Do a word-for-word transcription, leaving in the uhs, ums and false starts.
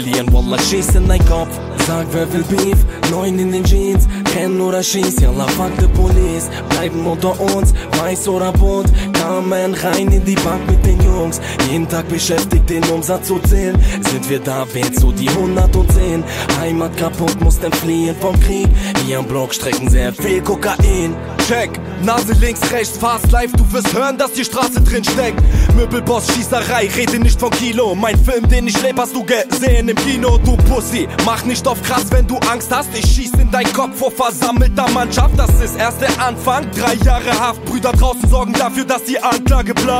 Lian, Wallah, schieß in dein Kopf. Sag, wer will Beef? Neun in den Jeans. Kenn oder schieß, yalla, fuck the police. Bleiben unter uns, weiß oder bunt. Kamen rein in die Bank mit den Jungs. Jeden Tag beschäftigt, den Umsatz zu zählen. Sind wir da, wählst du die hundertzehn. Heimat kaputt, mussten fliehen vom Krieg. Wir am Block strecken sehr viel Kokain. Check, Nase links, rechts, fast live. Du wirst hören, dass die Straße drin steckt. Möbelboss, Schießerei, rede nicht von Kilo. Mein Film, den ich leb, hast du gesehen im Kino. Du Pussy, mach nicht auf krass, wenn du Angst hast. Ich schieß in dein Kopf vor versammelter Mannschaft. Das ist erst der Anfang, drei Jahre Haft. Brüder draußen sorgen dafür, dass die Anklage bleibt.